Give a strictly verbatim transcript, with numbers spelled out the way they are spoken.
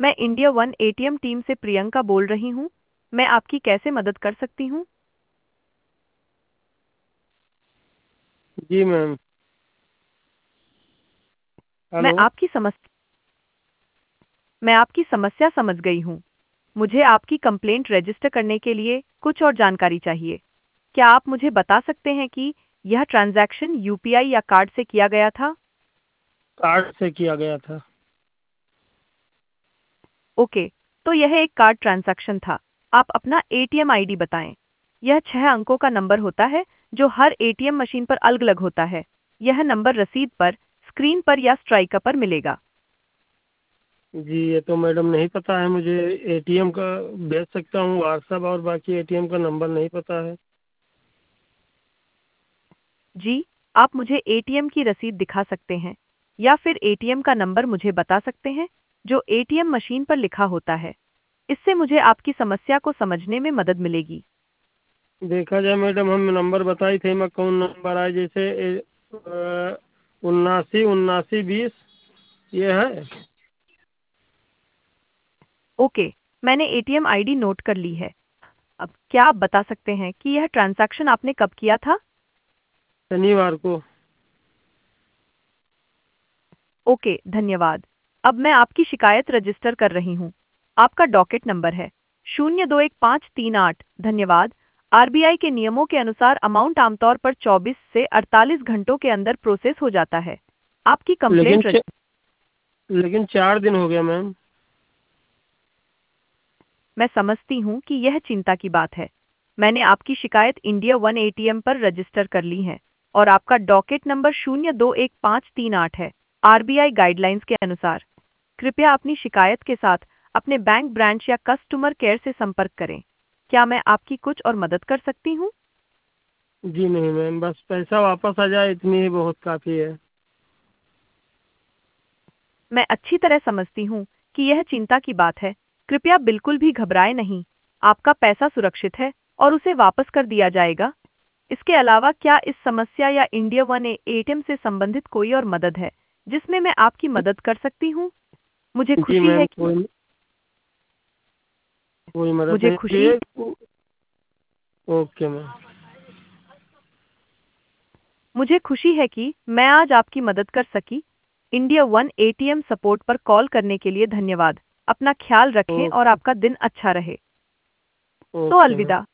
मैं India one ATM team से प्रियंका बोल रही हूँ। मैं आपकी कैसे मदद कर सकती हूँ? जी मैम। मैं हेलो। आपकी समस्या मैं आपकी समस्या समझ गई हूँ। मुझे आपकी कंप्लेंट रजिस्टर करने के लिए कुछ और जानकारी चाहिए। क्या आप मुझे बता सकते हैं कि यह ट्रांजैक्शन यूपीआई या कार्ड से किया गया था? कार्ड से किया गया था। ओके, तो यह एक कार्ड ट्रांजैक्शन था। आप अपना एटीएम आईडी बताएं। यह छह अंकों का नंबर होता है जो हर एटीएम मशीन पर अलग-अलग होता है। यह नंबर रसीद पर, स्क्रीन पर या स्ट्राइकर पर मिलेगा। जी ये तो मैडम नहीं पता है मुझे। एटीएम का भेज सकता हूँ व्हाट्सएप, और बाकी एटीएम का नंबर नहीं पता है। जी, आप मुझे एटीएम की रसीद दिखा सकते हैं या फिर एटीएम का नंबर मुझे बता सकते हैं जो एटीएम मशीन पर लिखा होता है। इससे मुझे आपकी समस्या को समझने में मदद मिलेगी। देखा जाए मैडम, हम नंबर बताई थे मैं, कौन नंबर आए जैसे ए- अ, उन्नासी उन्नासी बीस, ये है। ओके, मैंने एटीएम आईडी नोट कर ली है। अब क्या आप बता सकते हैं कि यह ट्रांजैक्शन आपने कब किया था? शनिवार को। ओके, धन्यवाद। अब मैं आपकी शिकायत रजिस्टर कर रही हूँ। आपका डॉकेट नंबर है शून्य दो एक पाँच तीन आठ। धन्यवाद। आरबीआई के नियमों के अनुसार अमाउंट आमतौर पर चौबीस से अड़तालीस घंटों के अंदर प्रोसेस हो जाता है। आपकी लेकिन कंप्लेंट रज... च, लेकिन चार दिन हो गया मैम। मैं समझती हूँ कि यह चिंता की बात है। मैंने आपकी शिकायत इंडिया वन एटीएम पर रजिस्टर कर ली है और आपका डॉकेट नंबर शून्य दो एक पाँच तीन आठ है। आरबीआई गाइडलाइंस के अनुसार कृपया अपनी शिकायत के साथ अपने बैंक ब्रांच या कस्टमर केयर से संपर्क करें। क्या मैं आपकी कुछ और मदद कर सकती हूँ? जी नहीं मैम, बस पैसा वापस आ जाए इतनी ही बहुत काफ़ी है। मैं अच्छी तरह समझती हूँ कि यह चिंता की बात है। कृपया बिल्कुल भी घबराएं नहीं। आपका पैसा सुरक्षित है और उसे वापस कर दिया जाएगा। इसके अलावा क्या इस समस्या या इंडिया वन एटीएम से संबंधित कोई और मदद है जिसमें मैं आपकी मदद कर सकती हूँ? मुझे जी खुशी है मैम, कि कोई कोई मदद मुझे नहीं खुशी चाहिए। Okay ma'am. मुझे खुशी है कि मैं आज आपकी मदद कर सकी। इंडिया वन एटीएम सपोर्ट पर कॉल करने के लिए धन्यवाद। अपना ख्याल रखें और ओके। आपका दिन अच्छा रहे। तो ओके मैम। अलविदा।